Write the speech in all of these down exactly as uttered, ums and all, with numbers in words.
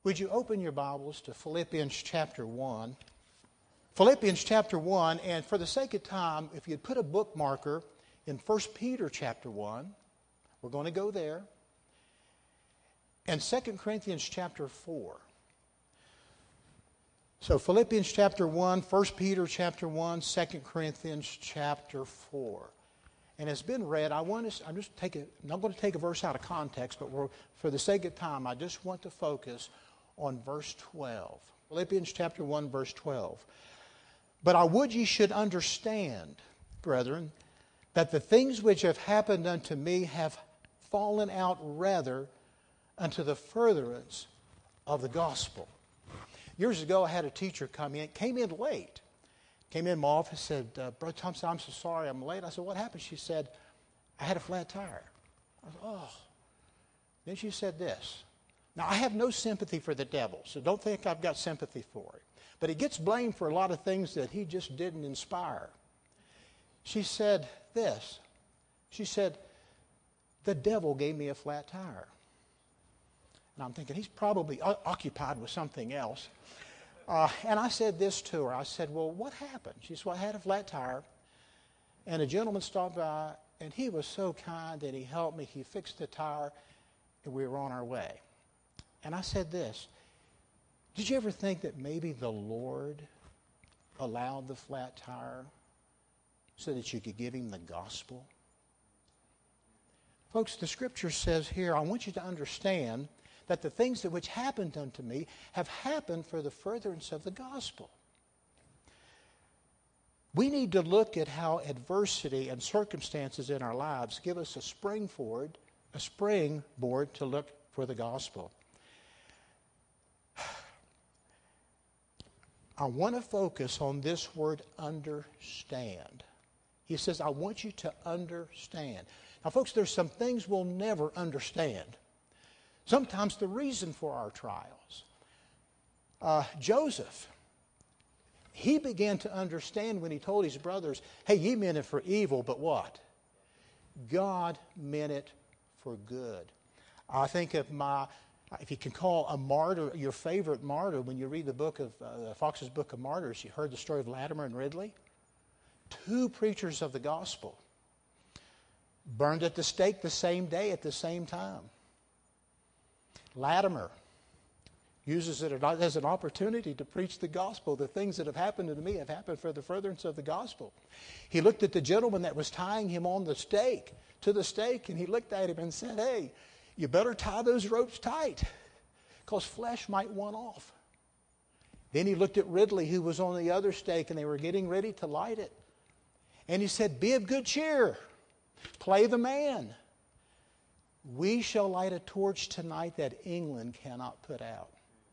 Would you open your Bibles to Philippians chapter one? Philippians chapter one, and for the sake of time, if you'd put a bookmarker in First Peter chapter one, we're going to go there, and Second Corinthians chapter four. So Philippians chapter one, First Peter chapter one, Second Corinthians chapter four. And it's been read. I want to, I'm just take a, I'm not going to take a verse out of context, but we're, for the sake of time, I just want to focus on verse twelve. Philippians chapter one, verse twelve. But I would ye should understand, brethren, that the things which have happened unto me have fallen out rather unto the furtherance of the gospel. Years ago, I had a teacher come in, came in late. Came in my office, said, uh, Brother Thompson, I'm so sorry I'm late. I said, what happened? She said, I had a flat tire. I said, oh. Then she said this. Now, I have no sympathy for the devil, so don't think I've got sympathy for him. But he gets blamed for a lot of things that he just didn't inspire. She said this. She said, the devil gave me a flat tire. And I'm thinking, he's probably o- occupied with something else. Uh, and I said this to her. I said, well, what happened? She said, well, I had a flat tire. And a gentleman stopped by, and he was so kind that he helped me. He fixed the tire, and we were on our way. And I said this, did you ever think that maybe the Lord allowed the flat tire so that you could give him the gospel? Folks, the scripture says here, I want you to understand that the things that which happened unto me have happened for the furtherance of the gospel. We need to look at how adversity and circumstances in our lives give us a springboard, a springboard to look for the gospel. I want to focus on this word understand. He says, I want you to understand. Now, folks, there's some things we'll never understand. Sometimes the reason for our trials. Uh, Joseph, he began to understand when he told his brothers, hey, ye meant it for evil, but what? God meant it for good. I think of my... If you can call a martyr your favorite martyr, when you read the book of uh, Fox's Book of Martyrs, you heard the story of Latimer and Ridley. Two preachers of the gospel burned at the stake the same day at the same time. Latimer uses it as an opportunity to preach the gospel. The things that have happened to me have happened for the furtherance of the gospel. He looked at the gentleman that was tying him on the stake, to the stake, and he looked at him and said, hey, you better tie those ropes tight because flesh might want off. Then he looked at Ridley, who was on the other stake, and they were getting ready to light it. And he said, be of good cheer. Play the man. We shall light a torch tonight that England cannot put out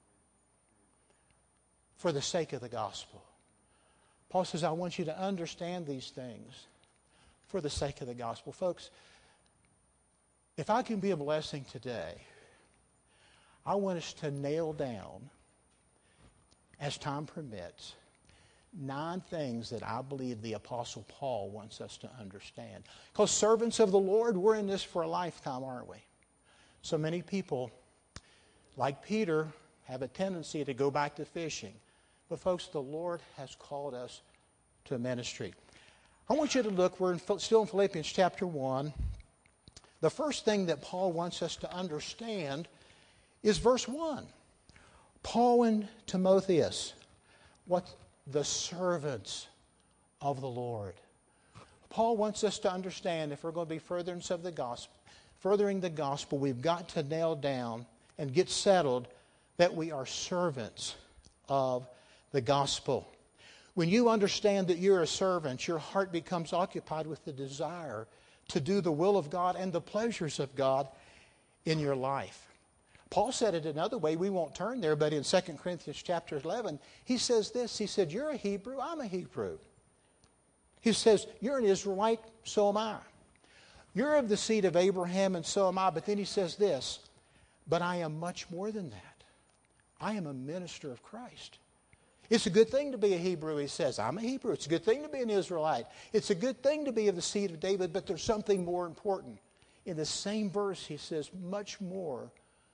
for the sake of the gospel. Paul says, I want you to understand these things for the sake of the gospel. Folks, if I can be a blessing today, I want us to nail down, as time permits, nine things that I believe the Apostle Paul wants us to understand. Because servants of the Lord, we're in this for a lifetime, aren't we? So many people, like Peter, have a tendency to go back to fishing. But folks, the Lord has called us to ministry. I want you to look, we're in, still in Philippians chapter one. The first thing that Paul wants us to understand is verse one. Paul and Timotheus, what the servants of the Lord. Paul wants us to understand if we're going to be furtherance of the gospel, furthering the gospel, we've got to nail down and get settled that we are servants of the gospel. When you understand that you're a servant, your heart becomes occupied with the desire to do the will of God and the pleasures of God in your life. Paul said it another way. We won't turn there, but in Second Corinthians chapter eleven, he says this. He said, you're a Hebrew, I'm a Hebrew. He says, you're an Israelite, so am I. You're of the seed of Abraham, and so am I. But then he says this, but I am much more than that. I am a minister of Christ. It's a good thing to be a Hebrew, he says. I'm a Hebrew. It's a good thing to be an Israelite. It's a good thing to be of the seed of David, but there's something more important. In the same verse, he says, much more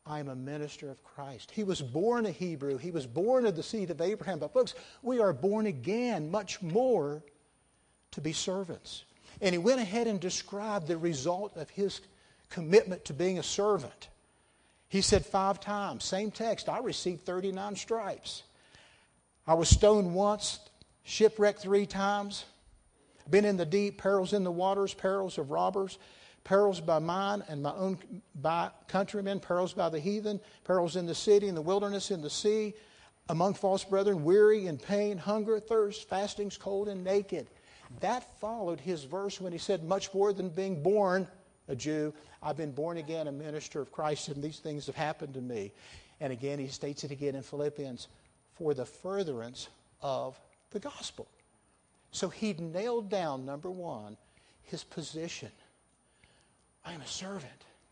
I am a minister of Christ. He was born a Hebrew. He was born of the seed of Abraham. But folks, we are born again much more to be servants. And he went ahead and described the result of his commitment to being a servant. He said five times, same text, I received thirty-nine stripes. I was stoned once, shipwrecked three times, been in the deep, perils in the waters, perils of robbers, perils by mine and my own by countrymen, perils by the heathen, perils in the city, in the wilderness, in the sea, among false brethren, weary and pain, hunger, thirst, fastings, cold, and naked. That followed his verse when he said, much more than being born a Jew, I've been born again a minister of Christ, and these things have happened to me. And again, he states it again in Philippians, for the furtherance of the gospel. So he nailed down, number one, his position. I am a servant.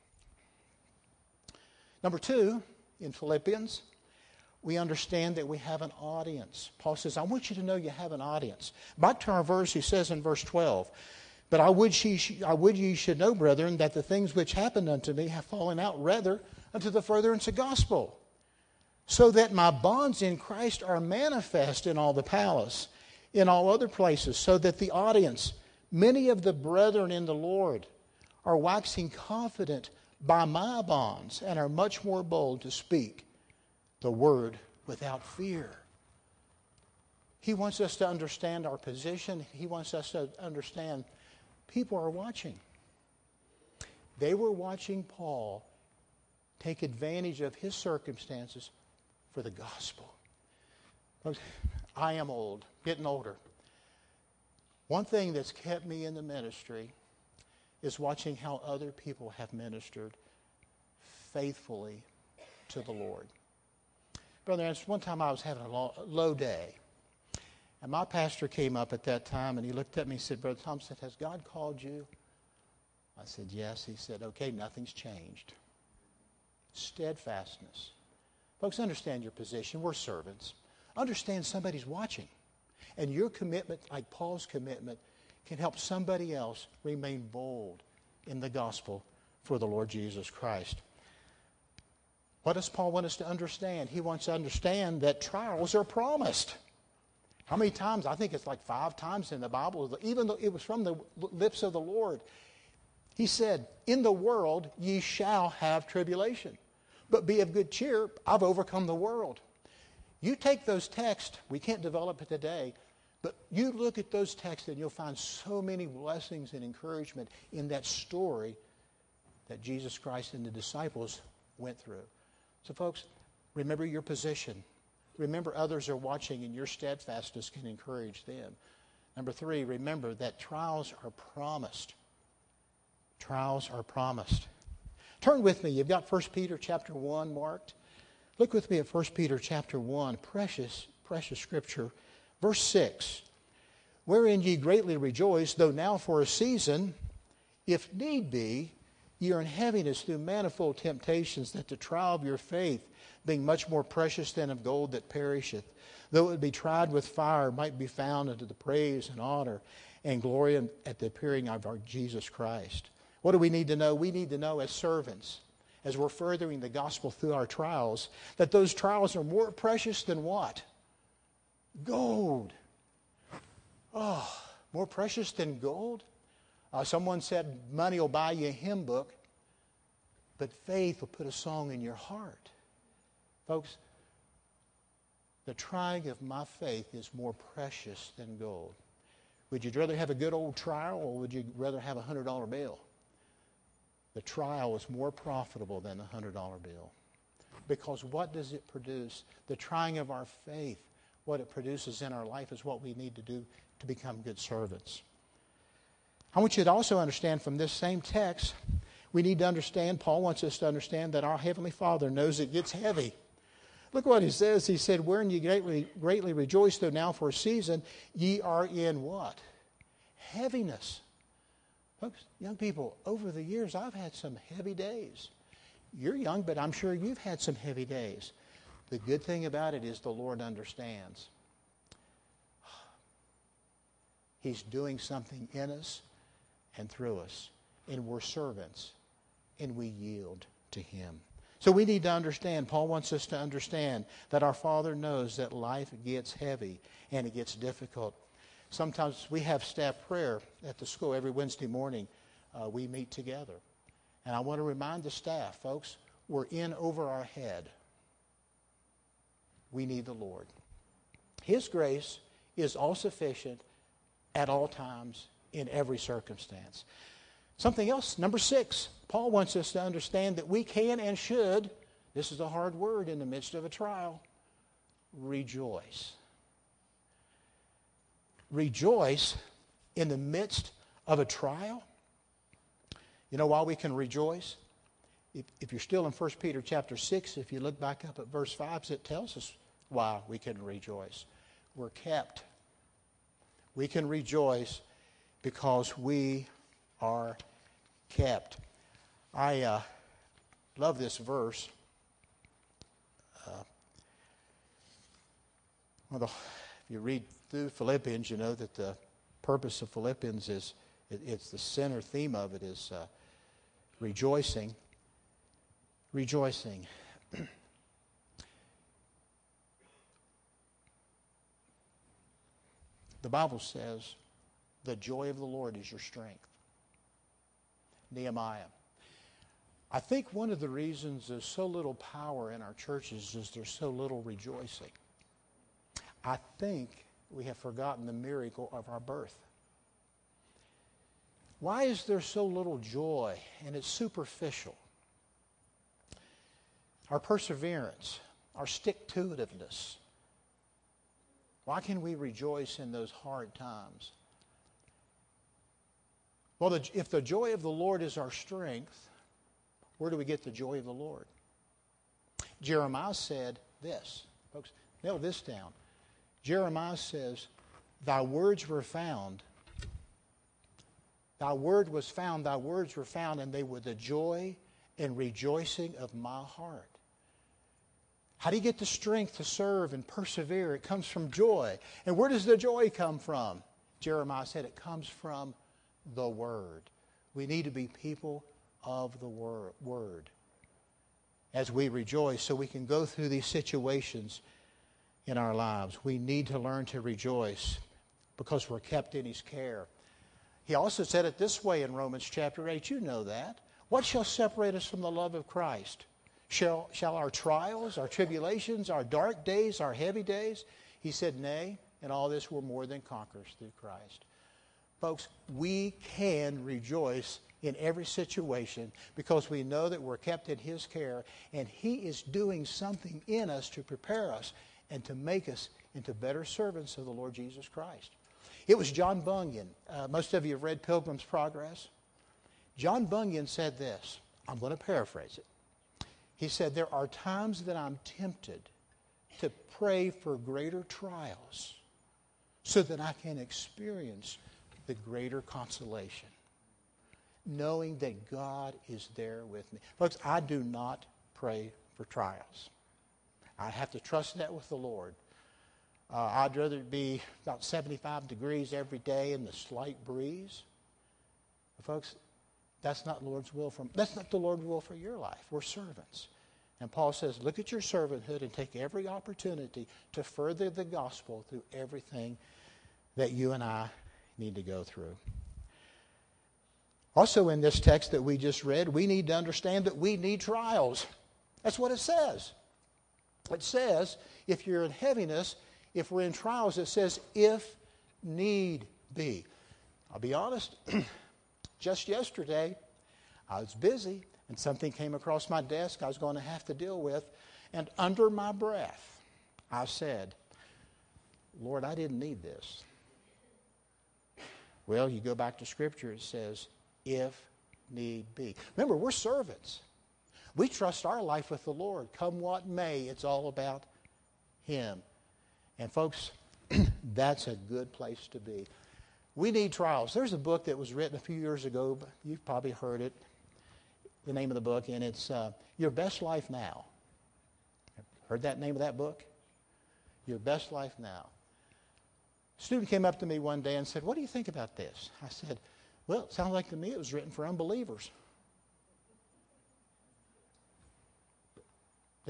Number two, in Philippians, we understand that we have an audience. Paul says, I want you to know you have an audience. Back to our verse, he says in verse twelve, but I would, she, I would ye should know, brethren, that the things which happened unto me have fallen out rather unto the furtherance of gospel, so that my bonds in Christ are manifest in all the palace, in all other places, so that the audience, many of the brethren in the Lord, are waxing confident by my bonds, and are much more bold to speak the word without fear. He wants us to understand our position. He wants us to understand people are watching. They were watching Paul take advantage of his circumstances for the gospel. I am old, getting older. One thing that's kept me in the ministry is watching how other people have ministered faithfully to the Lord. Brother Anderson, one time I was having a low, low day. And my pastor came up at that time and he looked at me and said, Brother Thompson, has God called you? I said, yes. He said, okay, nothing's changed. Steadfastness. Folks, understand your position. We're servants. Understand somebody's watching. And your commitment, like Paul's commitment, can help somebody else remain bold in the gospel for the Lord Jesus Christ. What does Paul want us to understand? He wants to understand that trials are promised. How many times? I think it's like five times in the Bible, even though it was from the lips of the Lord. He said, in the world ye shall have tribulation, but be of good cheer, I've overcome the world. You take those texts, we can't develop it today, but you look at those texts and you'll find so many blessings and encouragement in that story that Jesus Christ and the disciples went through. So folks, remember your position. Remember others are watching and your steadfastness can encourage them. Number three, remember that trials are promised. Trials are promised. Turn with me. You've got First Peter chapter one marked. Look with me at First Peter chapter one. Precious, precious scripture. Verse six. Wherein ye greatly rejoice, though now for a season, if need be, ye are in heaviness through manifold temptations, that the trial of your faith, being much more precious than of gold that perisheth, though it be tried with fire, might be found unto the praise and honor and glory at the appearing of our Jesus Christ. What do we need to know? We need to know as servants, as we're furthering the gospel through our trials, that those trials are more precious than what? Gold. Oh, more precious than gold? Uh, someone said money will buy you a hymn book, but faith will put a song in your heart. Folks, the trying of my faith is more precious than gold. Would you rather have a good old trial, or would you rather have a one hundred dollar bill? The trial is more profitable than the one hundred dollar bill. Because what does it produce? The trying of our faith, what it produces in our life is what we need to do to become good servants. I want you to also understand from this same text, we need to understand, Paul wants us to understand that our Heavenly Father knows it gets heavy. Look what he says. He said, wherein ye greatly, greatly rejoice, though now for a season, ye are in what? Heaviness. Folks, young people, over the years, I've had some heavy days. You're young, but I'm sure you've had some heavy days. The good thing about it is the Lord understands. He's doing something in us and through us. And we're servants. And we yield to Him. So we need to understand, Paul wants us to understand that our Father knows that life gets heavy and it gets difficult. Sometimes we have staff prayer at the school every Wednesday morning. Uh, we meet together. And I want to remind the staff, folks, we're in over our head. We need the Lord. His grace is all sufficient at all times in every circumstance. Something else, number six, Paul wants us to understand that we can and should, this is a hard word in the midst of a trial, rejoice. Rejoice in the midst of a trial. You know why we can rejoice? If, if you're still in First Peter chapter six, if you look back up at verse five, it tells us why we can rejoice. We're kept. We can rejoice because we are kept. I uh, love this verse. Uh, well, the, if you read through Philippians, you know that the purpose of Philippians is, it, it's the center theme of it is uh, rejoicing. Rejoicing. The Bible says, the joy of the Lord is your strength. Nehemiah. I think one of the reasons there's so little power in our churches is there's so little rejoicing. I think we have forgotten the miracle of our birth. Why is there so little joy? And it's superficial. Our perseverance, our stick-to-itiveness. Why can we rejoice in those hard times? Well, the, if the joy of the Lord is our strength, where do we get the joy of the Lord? Jeremiah said this. Folks, nail this down. Jeremiah says, thy words were found. Thy word was found, thy words were found, and they were the joy and rejoicing of my heart. How do you get the strength to serve and persevere? It comes from joy. And where does the joy come from? Jeremiah said it comes from the Word. We need to be people of the Word as we rejoice so we can go through these situations in our lives. We need to learn to rejoice because we're kept in His care. He also said it this way in Romans chapter eight. You know that. What shall separate us from the love of Christ? Shall, shall our trials, our tribulations, our dark days, our heavy days? He said, nay, in all this we're more than conquerors through Christ. Folks, we can rejoice in every situation because we know that we're kept in His care and He is doing something in us to prepare us and to make us into better servants of the Lord Jesus Christ. It was John Bunyan. Uh, most of you have read Pilgrim's Progress. John Bunyan said this. I'm going to paraphrase it. He said, there are times that I'm tempted to pray for greater trials so that I can experience the greater consolation, knowing that God is there with me. Folks, I do not pray for trials. I have to trust that with the Lord. Uh, I'd rather it be about seventy-five degrees every day and the slight breeze. But folks, that's not the Lord's will for that's not the Lord's will for your life. We're servants. And Paul says, look at your servanthood and take every opportunity to further the gospel through everything that you and I need to go through. Also in this text that we just read, we need to understand that we need trials. That's what it says. It says, if you're in heaviness, if we're in trials, it says, if need be. I'll be honest, just yesterday, I was busy and something came across my desk I was going to have to deal with. And under my breath, I said, Lord, I didn't need this. Well, you go back to Scripture, it says, if need be. Remember, we're servants. We trust our life with the Lord. Come what may, it's all about Him. And folks, that's a good place to be. We need trials. There's a book that was written a few years ago, but you've probably heard it, the name of the book, and it's uh, Your Best Life Now. Heard that name of that book? Your Best Life Now. A student came up to me one day and said, what do you think about this? I said, well, it sounds like to me it was written for unbelievers.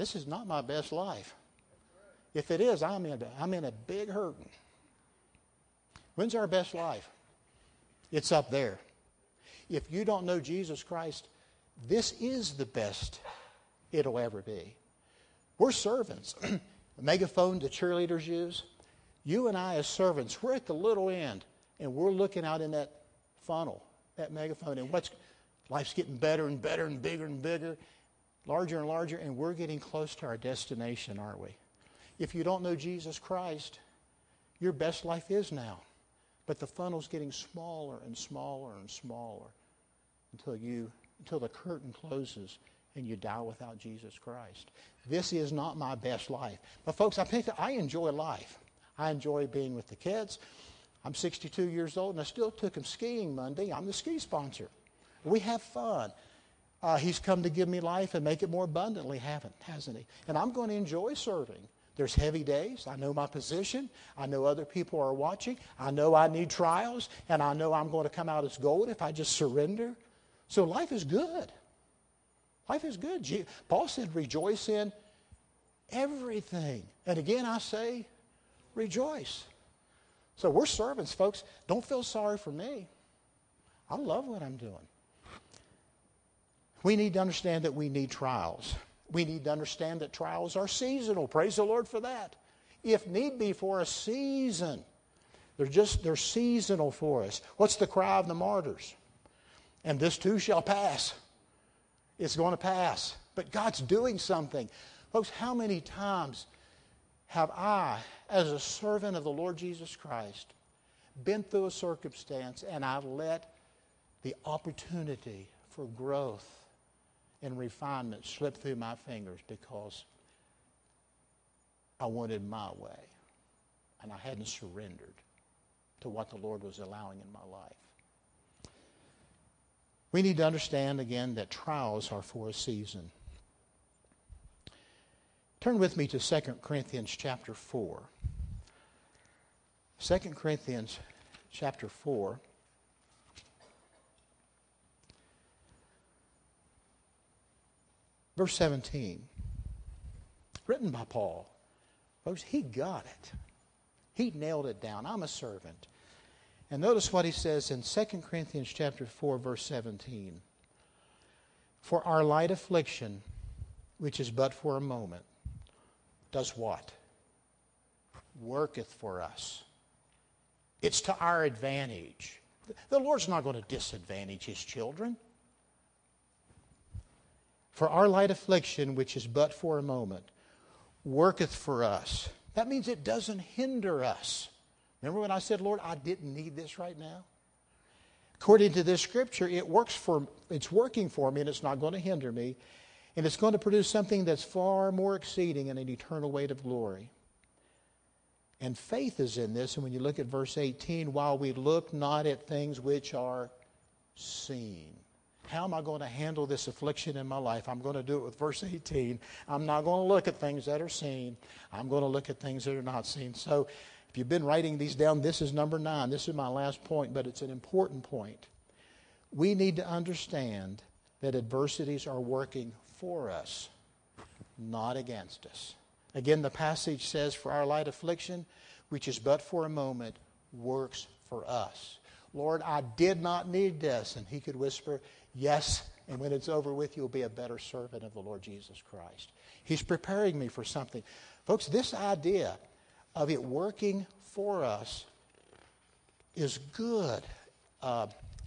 this is not my best life. If it is, I'm in, I'm in a big hurting. When's our best life? It's up there. If you don't know Jesus Christ, this is the best it'll ever be. We're servants. The megaphone the cheerleaders use, you and I as servants, we're at the little end, and we're looking out in that funnel, that megaphone, and what's life's getting better and better and bigger and bigger, larger and larger, and we're getting close to our destination, aren't we? If you don't know Jesus Christ, your best life is now. But the funnel's getting smaller and smaller and smaller until you until the curtain closes and you die without Jesus Christ. This is not my best life. But folks, I think I enjoy life. I enjoy being with the kids. I'm sixty-two years old, and I still took him skiing Monday. I'm the ski sponsor. We have fun. Uh, he's come to give me life and make it more abundantly, haven't, hasn't he? And I'm going to enjoy serving. There's heavy days. I know my position. I know other people are watching. I know I need trials, and I know I'm going to come out as gold if I just surrender. So life is good. Life is good. Paul said, rejoice in everything. And again, I say, rejoice. So we're servants, folks. Don't feel sorry for me. I love what I'm doing. We need to understand that we need trials. We need to understand that trials are seasonal. Praise the Lord for that. If need be, for a season. They're just, they're seasonal for us. What's the cry of the martyrs? And this too shall pass. It's going to pass. But God's doing something. Folks, how many times have I, as a servant of the Lord Jesus Christ, been through a circumstance and I've let the opportunity for growth and refinement slip through my fingers because I wanted my way and I hadn't surrendered to what the Lord was allowing in my life. We need to understand again that trials are for a season. Turn with me to Second Corinthians chapter four. Second Corinthians chapter four. Verse seventeen. Written by Paul. Folks, he got it. He nailed it down. I'm a servant. And notice what he says in Second Corinthians chapter four, verse seventeen. For our light affliction, which is but for a moment, does what? Worketh for us. It's to our advantage. The Lord's not going to disadvantage His children. For our light affliction, which is but for a moment, worketh for us. That means it doesn't hinder us. Remember when I said, Lord, I didn't need this right now? According to this scripture, it works for, it's working for me, and it's not going to hinder me. And it's going to produce something that's far more exceeding in an eternal weight of glory. And faith is in this. And when you look at verse eighteen, while we look not at things which are seen. How am I going to handle this affliction in my life? I'm going to do it with verse eighteen. I'm not going to look at things that are seen. I'm going to look at things that are not seen. So if you've been writing these down, this is number nine. This is my last point, but it's an important point. We need to understand that adversities are working for us, not against us. Again, the passage says, for our light affliction, which is but for a moment, works for us. Lord, I did not need this. And he could whisper, yes, and when it's over with, you'll be a better servant of the Lord Jesus Christ. He's preparing me for something. Folks, this idea of it working for us is good. Uh,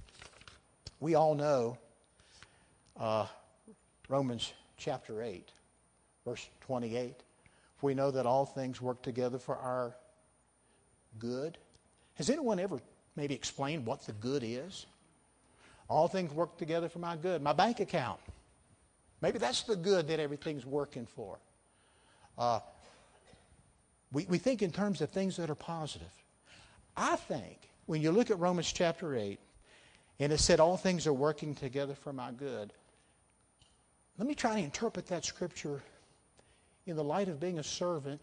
we all know uh, Romans chapter eight, verse twenty-eight. We know that all things work together for our good. Has anyone ever maybe explained what the good is? All things work together for my good. My bank account. Maybe that's the good that everything's working for. Uh, we, we think in terms of things that are positive. I think when you look at Romans chapter eight, and it said all things are working together for my good, let me try to interpret that scripture in the light of being a servant,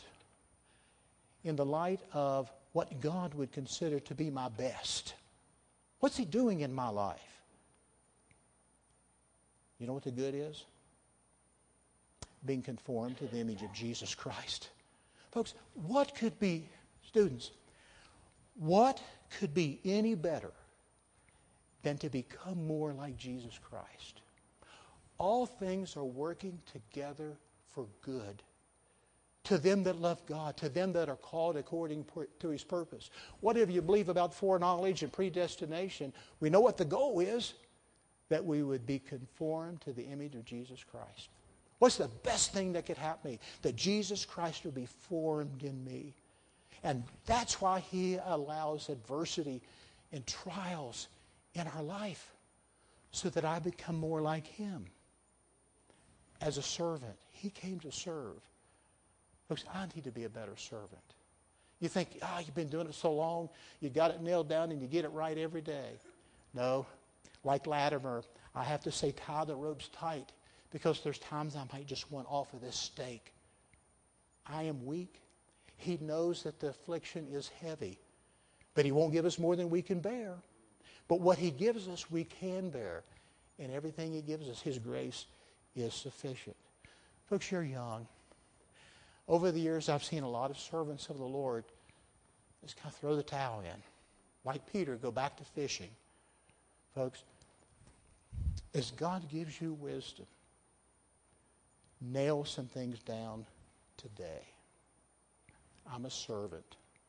in the light of what God would consider to be my best. What's He doing in my life? You know what the good is? being conformed to the image of Jesus Christ. Folks, what could be, students, what could be any better than to become more like Jesus Christ? All things are working together for good to them that love God, to them that are called according to His purpose. Whatever you believe about foreknowledge and predestination, we know what the goal is, that we would be conformed to the image of Jesus Christ. What's the best thing that could happen to me? That Jesus Christ would be formed in me. And that's why He allows adversity and trials in our life, so that I become more like Him. As a servant, He came to serve. Folks, I need to be a better servant. You think, ah, oh, you've been doing it so long, you got it nailed down and you get it right every day. No, like Latimer, I have to say tie the ropes tight, because there's times I might just want off of this stake. I am weak. He knows that the affliction is heavy, but He won't give us more than we can bear. But what He gives us, we can bear. And everything He gives us, His grace is sufficient. Folks, you're young. Over the years, I've seen a lot of servants of the Lord just kind of throw the towel in. Like Peter, go back to fishing. Folks, as God gives you wisdom, nail some things down today. I'm a servant.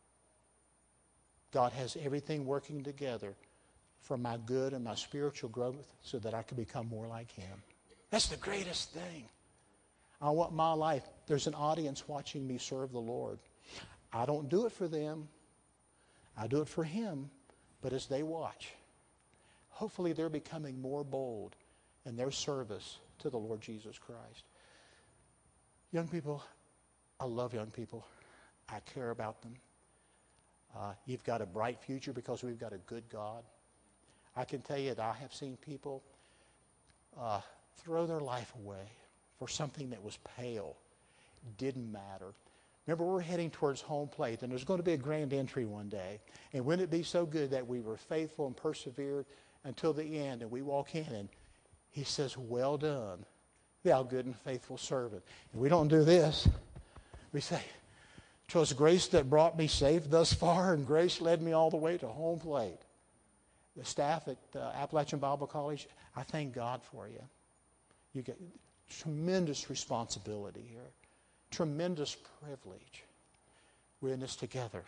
God has everything working together for my good and my spiritual growth, so that I can become more like Him. That's the greatest thing. I want my life. There's an audience watching me serve the Lord. I don't do it for them. I do it for Him. But as they watch, hopefully they're becoming more bold in their service to the Lord Jesus Christ. Young people, I love young people. I care about them. Uh, you've got a bright future because we've got a good God. I can tell you that I have seen people uh, throw their life away for something that was pale, didn't matter. Remember, we're heading towards home plate, and there's going to be a grand entry one day. And wouldn't it be so good that we were faithful and persevered until the end, and we walk in and He says, well done, thou good and faithful servant. And we don't do this. We say, 'twas grace that brought me safe thus far, and grace led me all the way to home plate. The staff at uh, Appalachian Bible College, I thank God for you. You get tremendous responsibility here. Tremendous privilege. We're in this together.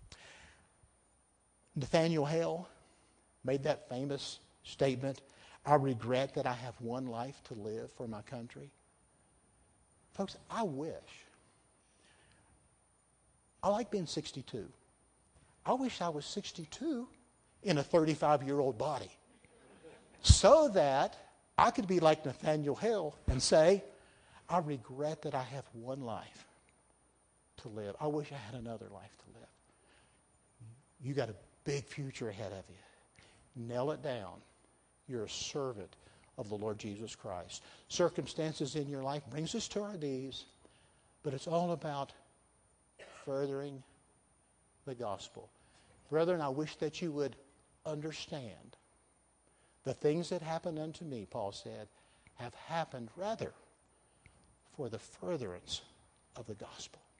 Nathaniel Hale made that famous statement, I regret that I have one life to live for my country. Folks, I wish. I like being sixty-two. I wish I was sixty-two in a thirty-five-year-old body, so that I could be like Nathaniel Hale and say, I regret that I have one life to live. I wish I had another life to live. You got a big future ahead of you. Nail it down. You're a servant of the Lord Jesus Christ. Circumstances in your life brings us to our knees, but it's all about furthering the gospel. Brethren, I wish that you would understand the things that happened unto me, Paul said, have happened rather for the furtherance of the gospel.